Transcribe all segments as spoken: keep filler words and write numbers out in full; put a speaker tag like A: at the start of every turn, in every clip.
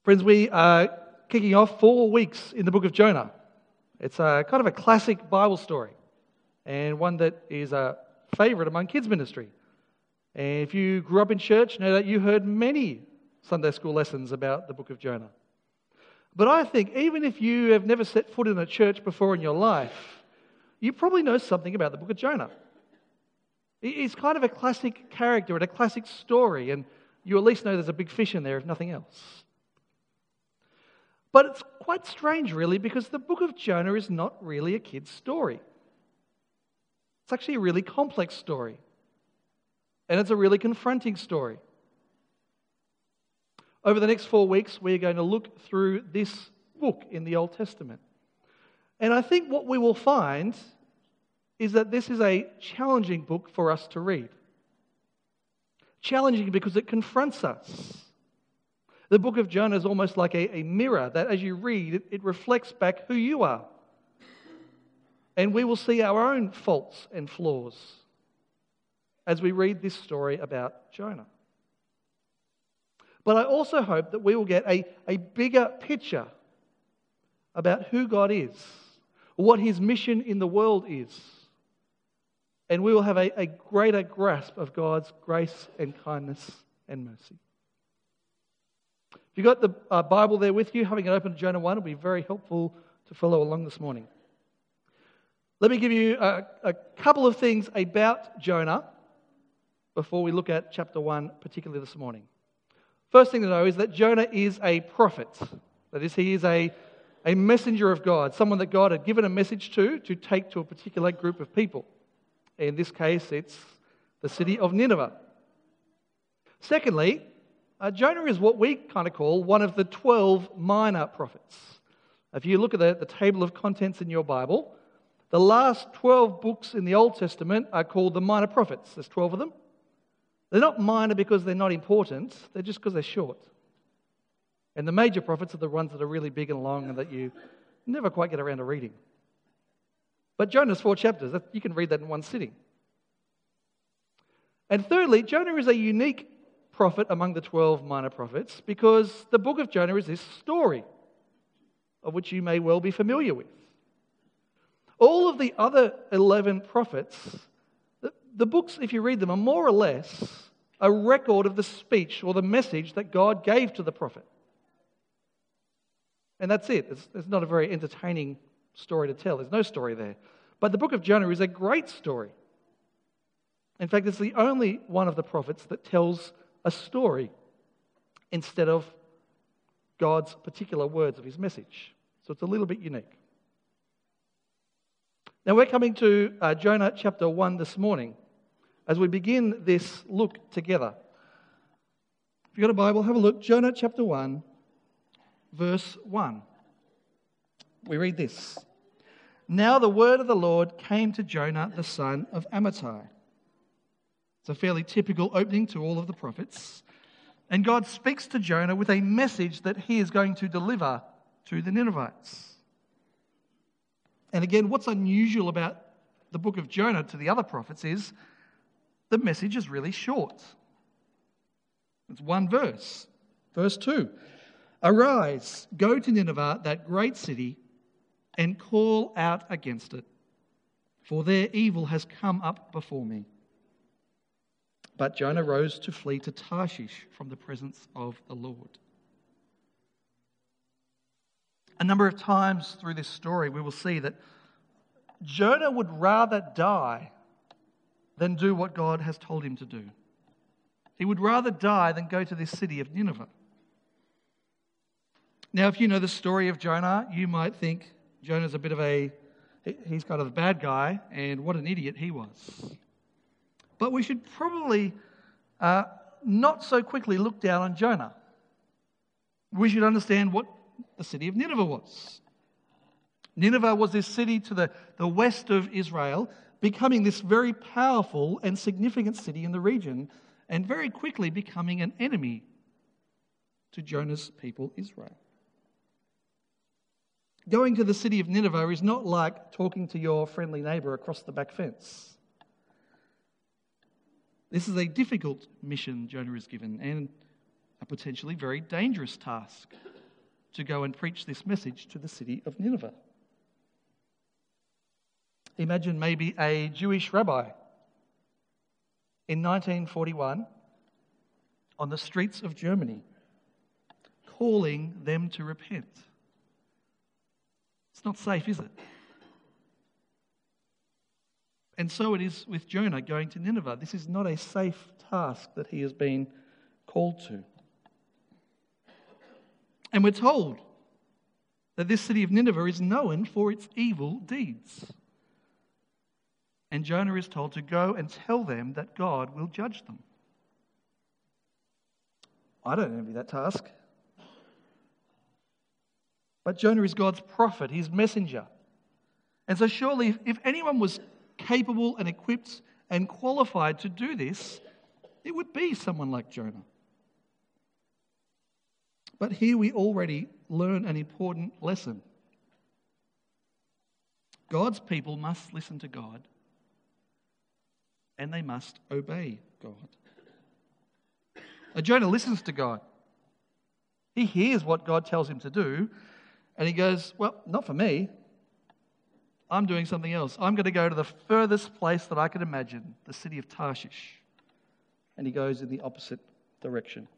A: Friends, we are kicking off four weeks in the book of Jonah. It's a kind of a classic Bible story and one that is a favourite among kids ministry. And if you grew up in church, know that you heard many Sunday school lessons about the book of Jonah. But I think even if you have never set foot in a church before in your life, you probably know something about the book of Jonah. It's kind of a classic character and a classic story, and you at least know there's a big fish in there, if nothing else. But it's quite strange, really, because the book of Jonah is not really a kid's story. It's actually a really complex story. And it's a really confronting story. Over the next four weeks, we're going to look through this book in the Old Testament. And I think what we will find is that this is a challenging book for us to read. Challenging because it confronts us. The book of Jonah is almost like a, a mirror that as you read, it, it reflects back who you are. And we will see our own faults and flaws as we read this story about Jonah. But I also hope that we will get a, a bigger picture about who God is, what His mission in the world is. And we will have a, a greater grasp of God's grace and kindness and mercy. If you've got the uh, Bible there with you, having it open to Jonah one will be very helpful to follow along this morning. Let me give you a, a couple of things about Jonah before we look at chapter one, particularly this morning. First thing to know is that Jonah is a prophet. That is, he is a, a messenger of God, someone that God had given a message to, to take to a particular group of people. In this case, it's the city of Nineveh. Secondly, uh, Jonah is what we kind of call one of the twelve minor prophets. If you look at the, the table of contents in your Bible, the last twelve books in the Old Testament are called the minor prophets. There's twelve of them. They're not minor because they're not important, they're just because they're short. And the major prophets are the ones that are really big and long and that you never quite get around to reading. But Jonah's four chapters, you can read that in one sitting. And thirdly, Jonah is a unique prophet among the twelve minor prophets because the book of Jonah is this story of which you may well be familiar with. All of the other eleven prophets, the, the books, if you read them, are more or less a record of the speech or the message that God gave to the prophet. And that's it. It's, it's not a very entertaining story to tell. There's no story there. But the book of Jonah is a great story. In fact, it's the only one of the prophets that tells a story instead of God's particular words of His message. So it's a little bit unique. Now we're coming to uh, Jonah chapter one this morning as we begin this look together. If you've got a Bible, have a look. Jonah chapter one, verse one. We read this. Now the word of the Lord came to Jonah, the son of Amittai. It's a fairly typical opening to all of the prophets. And God speaks to Jonah with a message that he is going to deliver to the Ninevites. And again, what's unusual about the book of Jonah to the other prophets is the message is really short. It's one verse. Verse two. Arise, go to Nineveh, that great city, and call out against it, for their evil has come up before me. But Jonah rose to flee to Tarshish from the presence of the Lord. A number of times through this story, we will see that Jonah would rather die than do what God has told him to do. He would rather die than go to this city of Nineveh. Now, if you know the story of Jonah, you might think Jonah's a bit of a, he's kind of a bad guy, and what an idiot he was. But we should probably uh, not so quickly look down on Jonah. We should understand what the city of Nineveh was. Nineveh was this city to the, the west of Israel, becoming this very powerful and significant city in the region, and very quickly becoming an enemy to Jonah's people, Israel. Going to the city of Nineveh is not like talking to your friendly neighbour across the back fence. This is a difficult mission Jonah is given and a potentially very dangerous task. to go and preach this message to the city of Nineveh. Imagine maybe a Jewish rabbi in nineteen forty-one on the streets of Germany calling them to repent. It's not safe, is it? And so it is with Jonah going to Nineveh. This is not a safe task that he has been called to. And we're told that this city of Nineveh is known for its evil deeds. And Jonah is told to go and tell them that God will judge them. I don't envy that task. But Jonah is God's prophet, his messenger. And so surely if, if anyone was capable and equipped and qualified to do this, it would be someone like Jonah. But here we already learn an important lesson. God's people must listen to God, and they must obey God. Now, Jonah listens to God. He hears what God tells him to do, and he goes, well, not for me. I'm doing something else. I'm going to go to the furthest place that I could imagine, the city of Tarshish. And he goes in the opposite direction.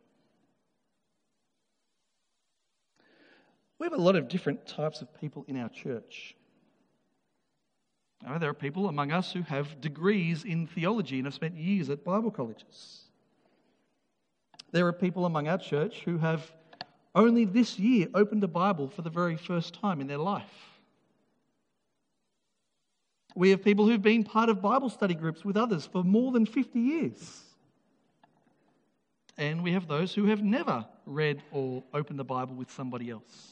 A: We have a lot of different types of people in our church. Now, there are people among us who have degrees in theology and have spent years at Bible colleges. There are people among our church who have only this year opened a Bible for the very first time in their life. We have people who've been part of Bible study groups with others for more than fifty years. And we have those who have never read or opened the Bible with somebody else.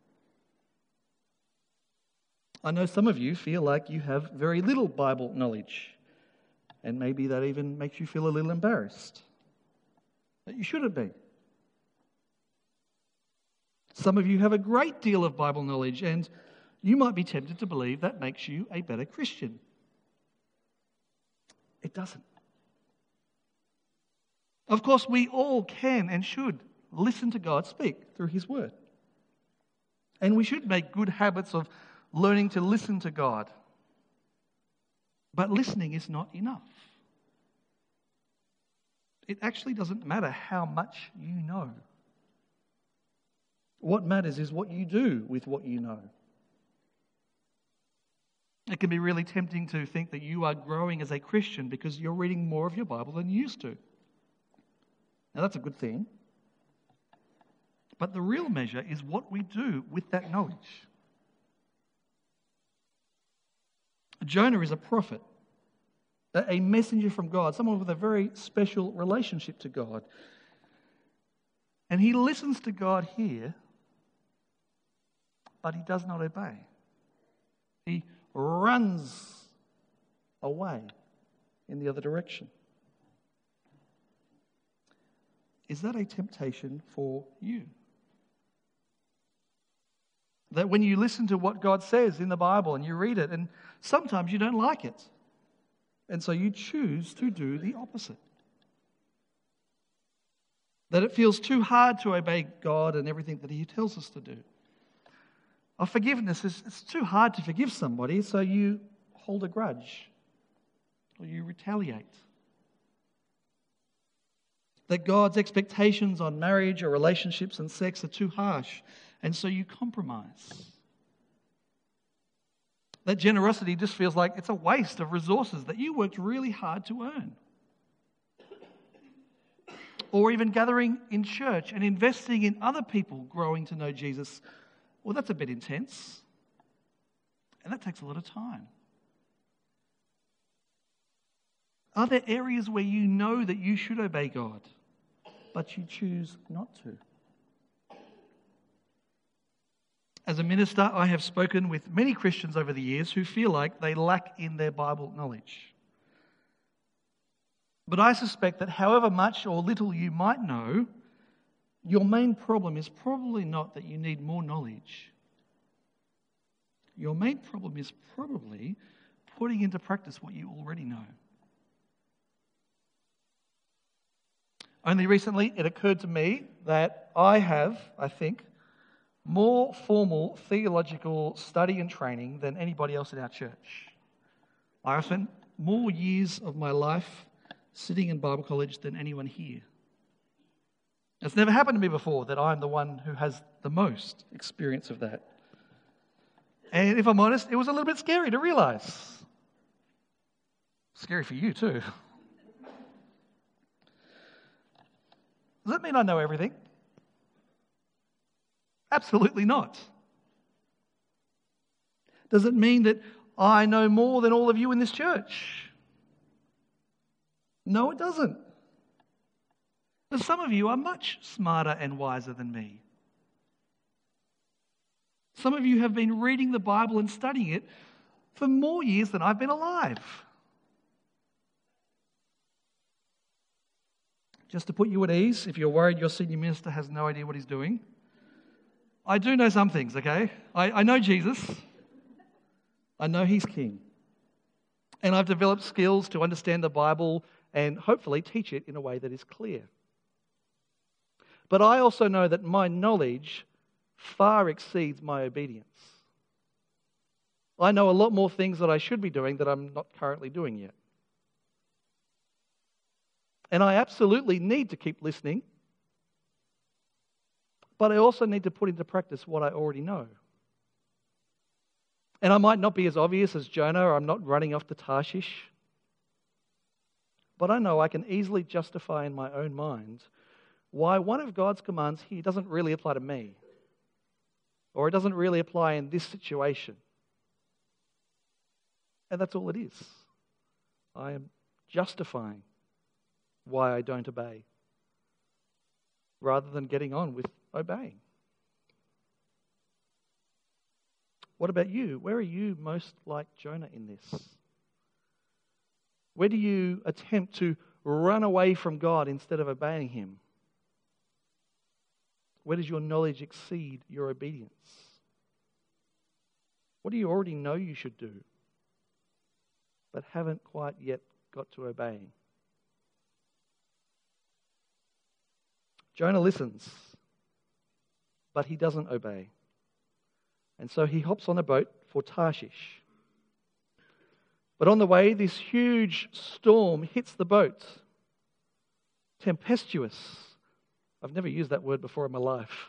A: I know some of you feel like you have very little Bible knowledge, and maybe that even makes you feel a little embarrassed. But you shouldn't be. Some of you have a great deal of Bible knowledge, and you might be tempted to believe that makes you a better Christian. It doesn't. Of course, we all can and should listen to God speak through His Word. And we should make good habits of learning to listen to God. But listening is not enough. It actually doesn't matter how much you know. What matters is what you do with what you know. It can be really tempting to think that you are growing as a Christian because you're reading more of your Bible than you used to. Now, that's a good thing. But the real measure is what we do with that knowledge. Jonah is a prophet, a messenger from God, someone with a very special relationship to God. And he listens to God here, but he does not obey. He runs away in the other direction. Is that a temptation for you? That when you listen to what God says in the Bible and you read it, and sometimes you don't like it, and so you choose to do the opposite. That it feels too hard to obey God and everything that He tells us to do. Of forgiveness, is it's too hard to forgive somebody, so you hold a grudge or you retaliate. That God's expectations on marriage or relationships and sex are too harsh, and so you compromise. That generosity just feels like it's a waste of resources that you worked really hard to earn. Or even gathering in church and investing in other people growing to know Jesus. Well, that's a bit intense. And that takes a lot of time. Are there areas where you know that you should obey God, but you choose not to? As a minister, I have spoken with many Christians over the years who feel like they lack in their Bible knowledge. But I suspect that however much or little you might know, your main problem is probably not that you need more knowledge. Your main problem is probably putting into practice what you already know. Only recently it occurred to me that I have, I think, more formal theological study and training than anybody else in our church. I spent more years of my life sitting in Bible college than anyone here. It's never happened to me before that I'm the one who has the most experience of that. And if I'm honest, it was a little bit scary to realize. Scary for you too. Does that mean I know everything? Absolutely not. Does it mean that I know more than all of you in this church? No, it doesn't. But some of you are much smarter and wiser than me. Some of you have been reading the Bible and studying it for more years than I've been alive. Just to put you at ease, if you're worried your senior minister has no idea what he's doing, I do know some things, okay? I, I know Jesus. I know he's king. And I've developed skills to understand the Bible and hopefully teach it in a way that is clear. But I also know that my knowledge far exceeds my obedience. I know a lot more things that I should be doing that I'm not currently doing yet. And I absolutely need to keep listening, but I also need to put into practice what I already know. And I might not be as obvious as Jonah, or I'm not running off to Tarshish, but I know I can easily justify in my own mind why one of God's commands here doesn't really apply to me, or it doesn't really apply in this situation. And that's all it is. I am justifying why I don't obey, rather than getting on with obeying. What about you? Where are you most like Jonah in this? Where do you attempt to run away from God instead of obeying him? Where does your knowledge exceed your obedience? What do you already know you should do, but haven't quite yet got to obeying? Jonah listens, but he doesn't obey. And so he hops on a boat for Tarshish. But on the way, this huge storm hits the boat. Tempestuous. I've never used that word before in my life.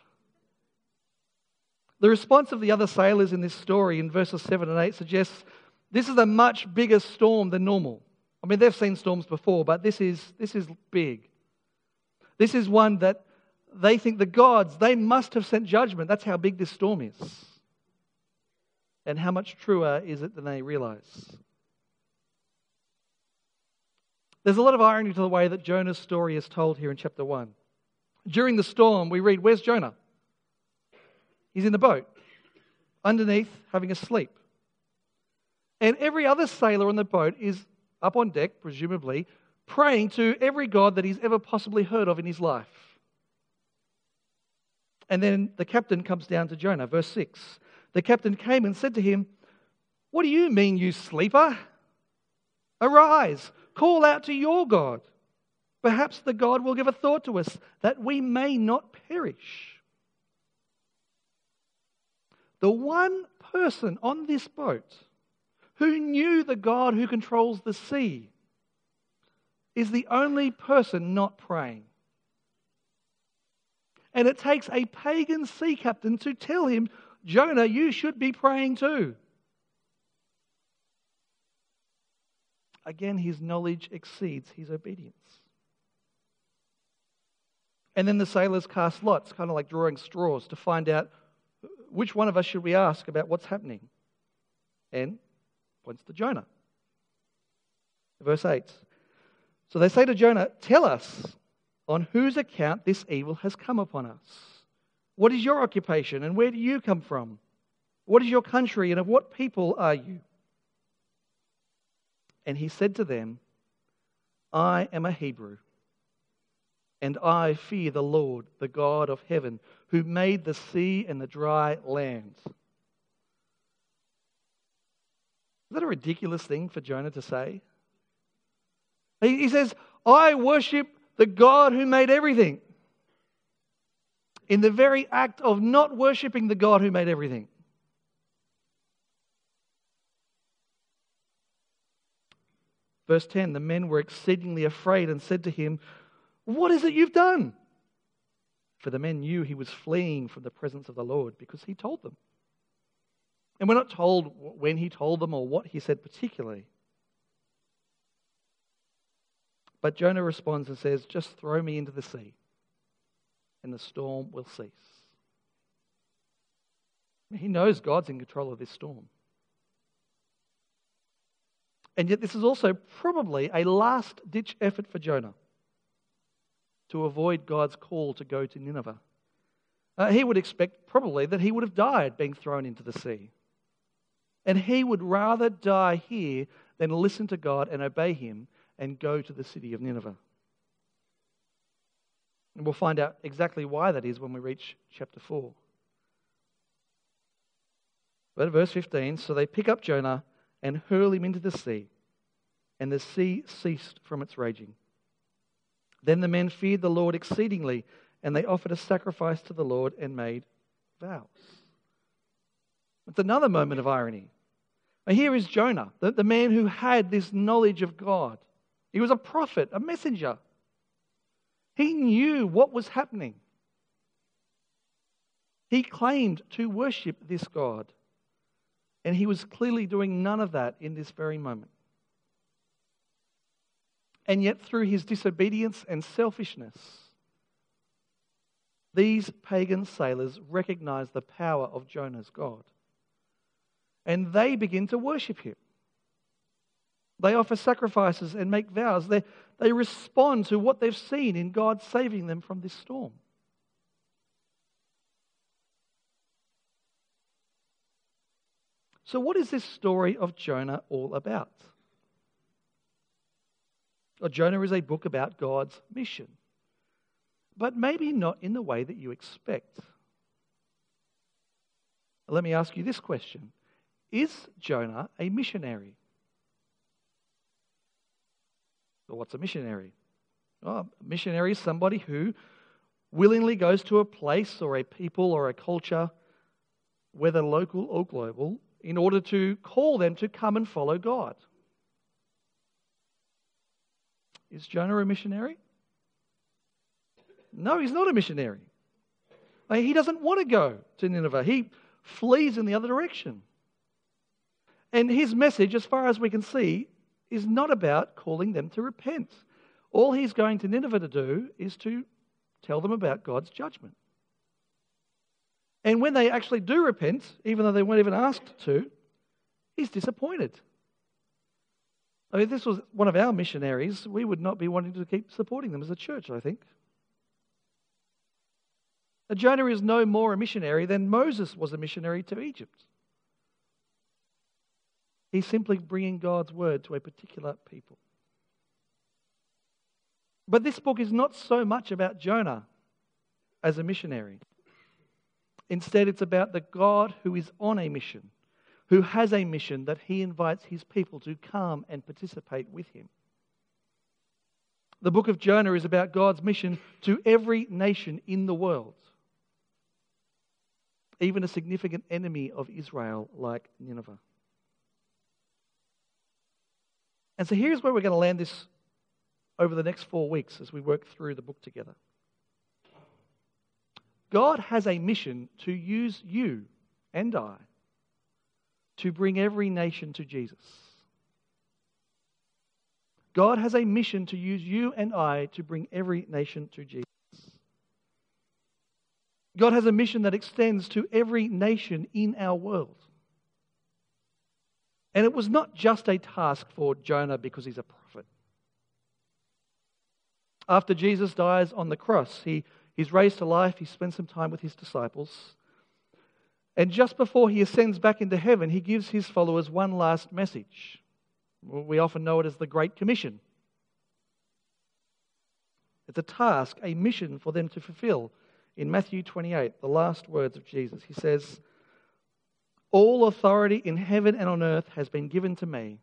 A: The response of the other sailors in this story in verses seven and eight suggests this is a much bigger storm than normal. I mean, they've seen storms before, but this is this is big. This is one that they think the gods, they must have sent judgment. That's how big this storm is. And how much truer is it than they realize? There's a lot of irony to the way that Jonah's story is told here in chapter one. During the storm, we read, where's Jonah? He's in the boat, underneath, having a sleep. And every other sailor on the boat is up on deck, presumably, praying to every god that he's ever possibly heard of in his life. And then the captain comes down to Jonah, verse six. The captain came and said to him, what do you mean, you sleeper? Arise, call out to your God. Perhaps the God will give a thought to us that we may not perish. The one person on this boat who knew the God who controls the sea is the only person not praying. And it takes a pagan sea captain to tell him, Jonah, you should be praying too. Again, his knowledge exceeds his obedience. And then the sailors cast lots, kind of like drawing straws, to find out which one of us should we ask about what's happening. And points to Jonah. Verse eight. So they say to Jonah, tell us on whose account this evil has come upon us. What is your occupation and where do you come from? What is your country and of what people are you? And he said to them, I am a Hebrew, and I fear the Lord, the God of heaven, who made the sea and the dry land. Is that a ridiculous thing for Jonah to say? He says, I worship the God who made everything. in the very act of not worshipping the God who made everything. Verse ten, the men were exceedingly afraid and said to him, "What is it you've done?" For the men knew he was fleeing from the presence of the Lord because he told them. And we're not told when he told them or what he said particularly. But Jonah responds and says, "Just throw me into the sea, and the storm will cease." He knows God's in control of this storm. And yet this is also probably a last-ditch effort for Jonah to avoid God's call to go to Nineveh. Uh, he would expect probably that he would have died being thrown into the sea. And he would rather die here than listen to God and obey him and go to the city of Nineveh. And we'll find out exactly why that is when we reach chapter four. But verse fifteen, so they pick up Jonah and hurl him into the sea, and the sea ceased from its raging. Then the men feared the Lord exceedingly, and they offered a sacrifice to the Lord and made vows. It's another moment of irony. Now here is Jonah, the, the man who had this knowledge of God. He was a prophet, a messenger. He knew what was happening. He claimed to worship this God. And he was clearly doing none of that in this very moment. And yet through his disobedience and selfishness, these pagan sailors recognize the power of Jonah's God. And they begin to worship him. They offer sacrifices and make vows. They, they respond to what they've seen in God saving them from this storm. So what is this story of Jonah all about? Well, Jonah is a book about God's mission, but maybe not in the way that you expect. Let me ask you this question. Is Jonah a missionary? Well, what's a missionary? Well, a missionary is somebody who willingly goes to a place or a people or a culture, whether local or global, in order to call them to come and follow God. Is Jonah a missionary? No, he's not a missionary. He doesn't want to go to Nineveh. He flees in the other direction. And his message, as far as we can see, is not about calling them to repent. All he's going to Nineveh to do is to tell them about God's judgment. And when they actually do repent, even though they weren't even asked to, he's disappointed. I mean, if this was one of our missionaries, we would not be wanting to keep supporting them as a church, I think. Now, Jonah is no more a missionary than Moses was a missionary to Egypt. He's simply bringing God's word to a particular people. But this book is not so much about Jonah as a missionary. Instead, it's about the God who is on a mission, who has a mission that he invites his people to come and participate with him. The book of Jonah is about God's mission to every nation in the world, even a significant enemy of Israel like Nineveh. And so here's where we're going to land this over the next four weeks as we work through the book together. God has a mission to use you and I to bring every nation to Jesus. God has a mission to use you and I to bring every nation to Jesus. God has a mission that extends to every nation in our world. And it was not just a task for Jonah because he's a prophet. After Jesus dies on the cross, he, he's raised to life, he spends some time with his disciples. And just before he ascends back into heaven, he gives his followers one last message. We often know it as the Great Commission. It's a task, a mission for them to fulfill. In Matthew twenty-eight, the last words of Jesus, he says, "All authority in heaven and on earth has been given to me.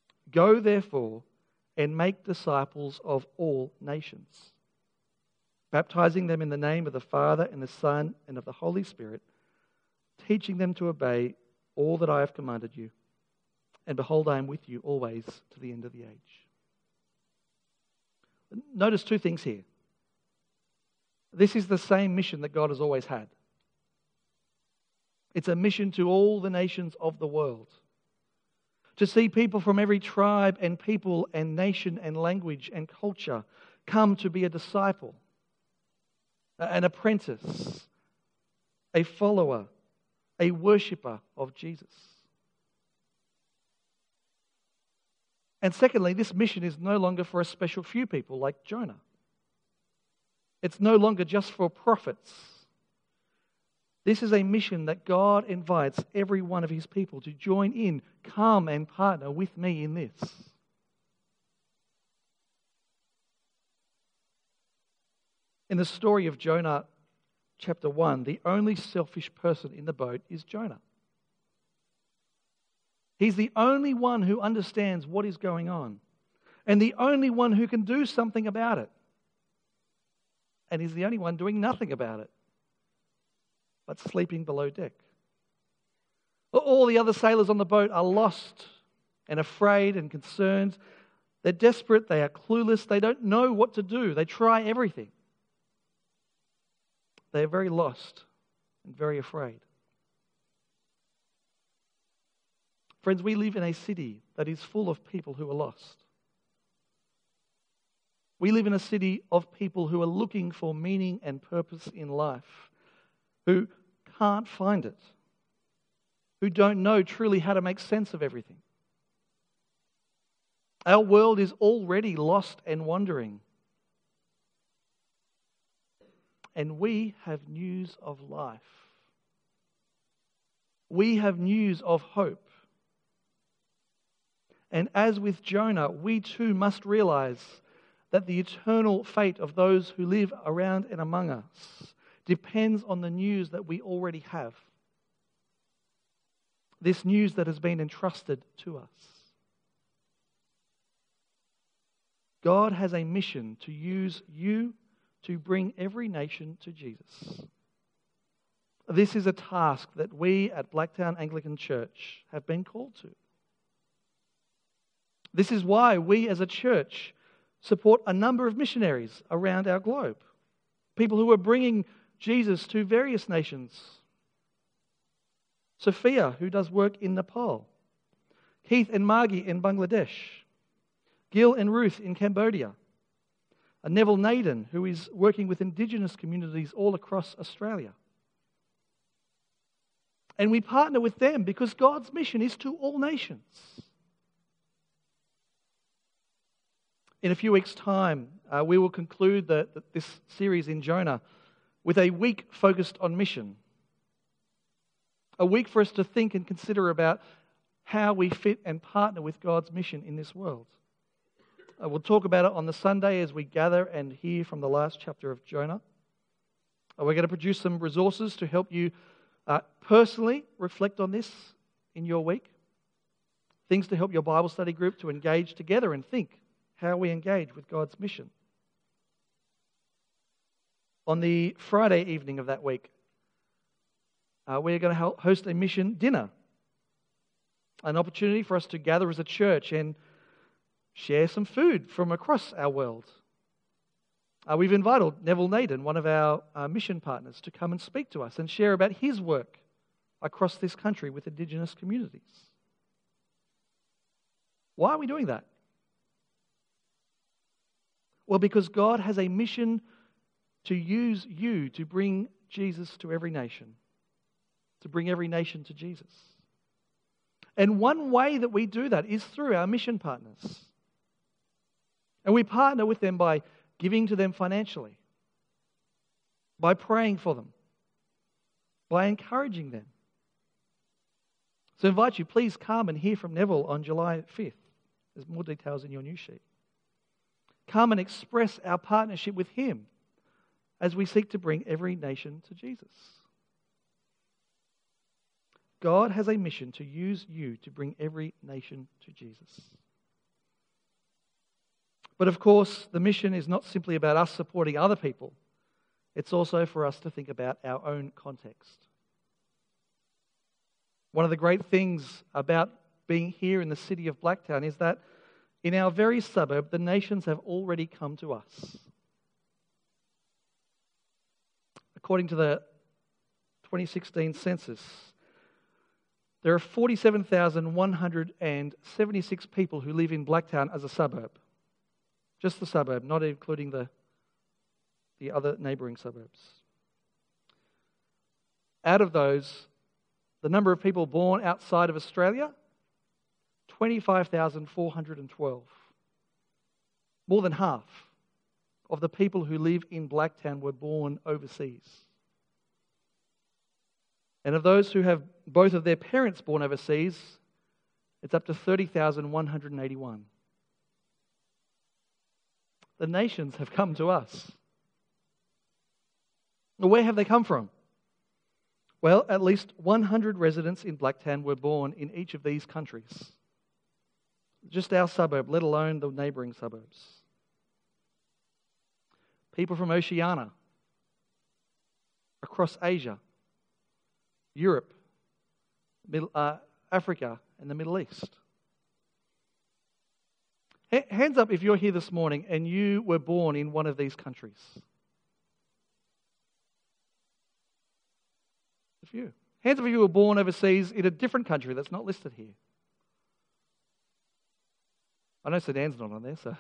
A: Go therefore and make disciples of all nations, baptizing them in the name of the Father and the Son and of the Holy Spirit, teaching them to obey all that I have commanded you. And behold, I am with you always to the end of the age. Notice two things here. This is the same mission that God has always had. It's a mission to all the nations of the world. To see people from every tribe and people and nation and language and culture come to be a disciple, an apprentice, a follower, a worshipper of Jesus. And secondly, this mission is no longer for a special few people like Jonah. It's no longer just for prophets. This is a mission that God invites every one of his people to join in, come and partner with me in this. In the story of Jonah, chapter one, the only selfish person in the boat is Jonah. He's the only one who understands what is going on, and the only one who can do something about it. And he's the only one doing nothing about it, but sleeping below deck. All the other sailors on the boat are lost and afraid and concerned. They're desperate, they are clueless, they don't know what to do. They try everything. They are very lost and very afraid. Friends, we live in a city that is full of people who are lost. We live in a city of people who are looking for meaning and purpose in life, who can't find it, who don't know truly how to make sense of everything. Our world is already lost and wandering. And we have news of life. We have news of hope. And as with Jonah, we too must realize that the eternal fate of those who live around and among us depends on the news that we already have. This news that has been entrusted to us. God has a mission to use you to bring every nation to Jesus. This is a task that we at Blacktown Anglican Church have been called to. This is why we as a church support a number of missionaries around our globe. People who are bringing Jesus to various nations. Sophia, who does work in Nepal. Keith and Margie in Bangladesh. Gil and Ruth in Cambodia. And Neville Naden, who is working with Indigenous communities all across Australia. And we partner with them because God's mission is to all nations. In a few weeks' time, uh, we will conclude the, the, this series in Jonah with a week focused on mission. A week for us to think and consider about how we fit and partner with God's mission in this world. Uh, we'll talk about it on the Sunday as we gather and hear from the last chapter of Jonah. Uh, we're going to produce some resources to help you uh, personally reflect on this in your week. Things to help your Bible study group to engage together and think how we engage with God's mission. On the Friday evening of that week, uh, we're going to host a mission dinner, an opportunity for us to gather as a church and share some food from across our world. Uh, we've invited Neville Naden, one of our uh, mission partners, to come and speak to us and share about his work across this country with Indigenous communities. Why are we doing that? Well, because God has a mission to use you to bring Jesus to every nation, to bring every nation to Jesus. And one way that we do that is through our mission partners. And we partner with them by giving to them financially, by praying for them, by encouraging them. So I invite you, please come and hear from Neville on July fifth. There's more details in your news sheet. Come and express our partnership with him as we seek to bring every nation to Jesus. God has a mission to use you to bring every nation to Jesus. But of course, the mission is not simply about us supporting other people it's also for us to think about our own context. One of the great things about being here in the city of Blacktown is that in our very suburb, the nations have already come to us. According to the twenty sixteen census, there are forty-seven thousand one hundred seventy-six people who live in Blacktown as a suburb. Just the suburb, not including the, the other neighbouring suburbs. Out of those, the number of people born outside of Australia, twenty-five thousand four hundred twelve. More than half of the people who live in Blacktown were born overseas. And of those who have both of their parents born overseas, it's up to thirty thousand one hundred eighty-one. The nations have come to us. Where have they come from? Well, at least one hundred residents in Blacktown were born in each of these countries. Just our suburb, let alone the neighbouring suburbs. People from Oceania, across Asia, Europe, Middle, uh, Africa, and the Middle East. H- hands up if you're here this morning and you were born in one of these countries. A few. Hands up if you were born overseas in a different country that's not listed here. I know Sudan's not on there, so.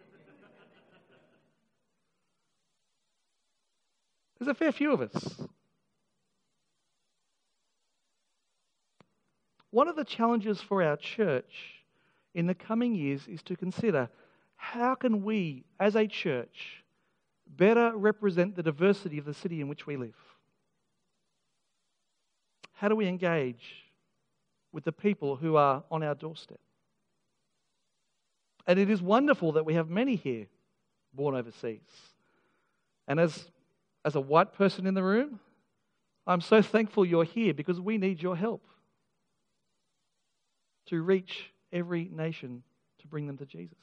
A: There's a fair few of us. One of the challenges for our church in the coming years is to consider how can we, as a church, better represent the diversity of the city in which we live? How do we engage with the people who are on our doorstep? And it is wonderful that we have many here born overseas. And as, as a white person in the room, I'm so thankful you're here because we need your help to reach every nation to bring them to Jesus.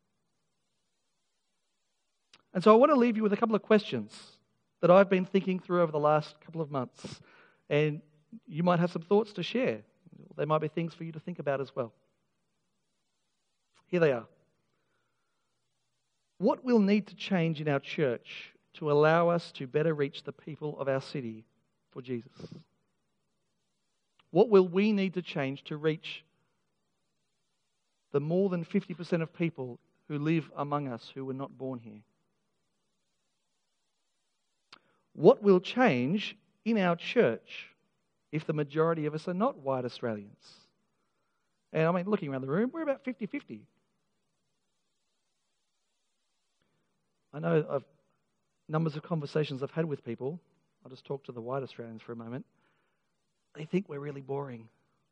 A: And so I want to leave you with a couple of questions that I've been thinking through over the last couple of months. And you might have some thoughts to share. There might be things for you to think about as well. Here they are. What will need to change in our church to allow us to better reach the people of our city for Jesus? What will we need to change to reach the more than fifty percent of people who live among us who were not born here? What will change in our church if the majority of us are not white Australians? And I mean, looking around the room, we're about fifty-fifty. I know I've numbers of conversations I've had with people. I'll just talk to the white Australians for a moment. They think we're really boring.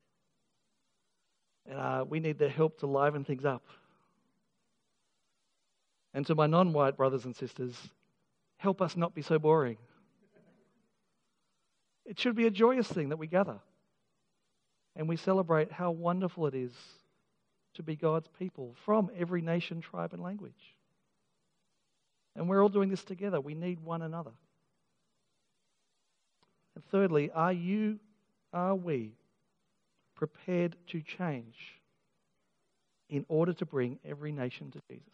A: And uh, we need their help to liven things up. And to my non-white brothers and sisters, help us not be so boring. It should be a joyous thing that we gather. And we celebrate how wonderful it is to be God's people from every nation, tribe, and language. And we're all doing this together. We need one another. And thirdly, are you, are we prepared to change in order to bring every nation to Jesus?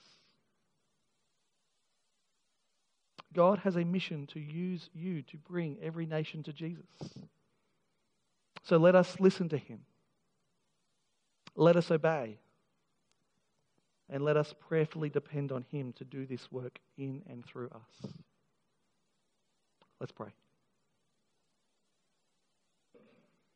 A: God has a mission to use you to bring every nation to Jesus. So let us listen to him. Let us obey. And let us prayerfully depend on him to do this work in and through us. Let's pray.